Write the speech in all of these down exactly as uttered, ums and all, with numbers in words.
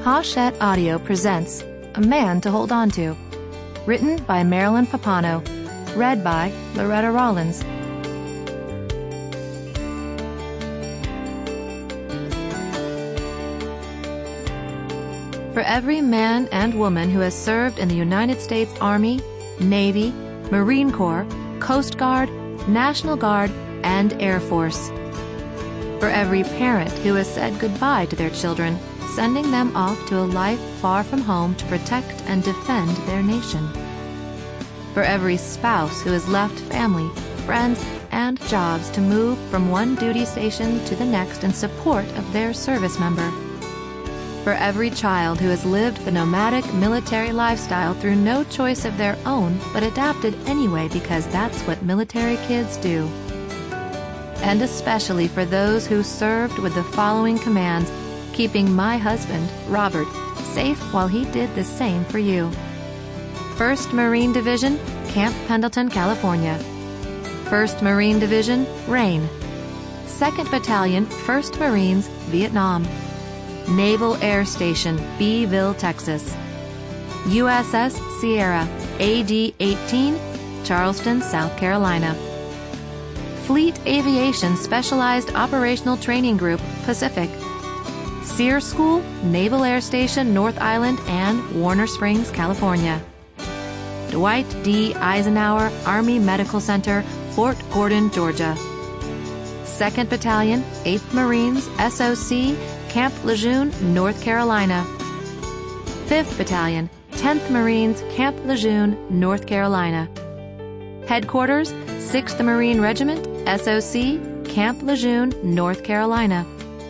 Hachette Audio presents A Man to Hold On To, written by Marilyn Papano, read by Loretta Rollins. For every man and woman who has served in the United States Army, Navy, Marine Corps, Coast Guard, National Guard, and Air Force. For every parent who has said goodbye to their children, sending them off to a life far from home to protect and defend their nation. For every spouse who has left family, friends, and jobs to move from one duty station to the next in support of their service member. For every child who has lived the nomadic military lifestyle through no choice of their own, but adapted anyway because that's what military kids do. And especially for those who served with the following commands, keeping my husband, Robert, safe while he did the same for you. first Marine Division, Camp Pendleton, California. first Marine Division, Rain. second Battalion, first Marines, Vietnam. Naval Air Station, Beeville, Texas. U S S Sierra, A D eighteen, Charleston, South Carolina. Fleet Aviation Specialized Operational Training Group, Pacific. SEER School, Naval Air Station, North Island, and Warner Springs, California. Dwight D. Eisenhower Army Medical Center, Fort Gordon, Georgia. second Battalion, eighth Marines, S O C, Camp Lejeune, North Carolina. fifth Battalion, tenth Marines, Camp Lejeune, North Carolina. Headquarters, sixth Marine Regiment, S O C, Camp Lejeune, North Carolina.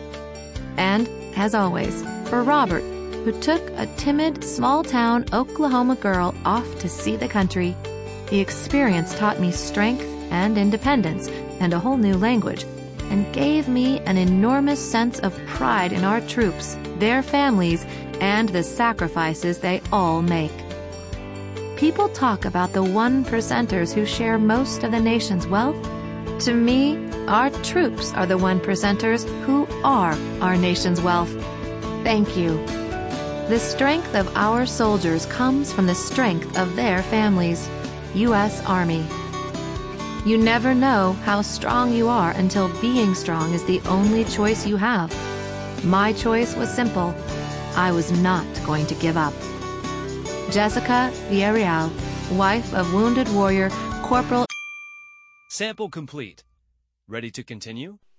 And, as always, for Robert, who took a timid, small-town Oklahoma girl off to see the country, the experience taught me strength and independence and a whole new language, and gave me an enormous sense of pride in our troops, their families, and the sacrifices they all make. People talk about the one percenters who share most of the nation's wealth. To me, our troops are the one percenters who are our nation's wealth. Thank you. The strength of our soldiers comes from the strength of their families. U S Army. You never know how strong you are until being strong is the only choice you have. My choice was simple. I was not going to give up. Jessica Villarreal, wife of wounded warrior Corporal. Sample complete. Ready to continue?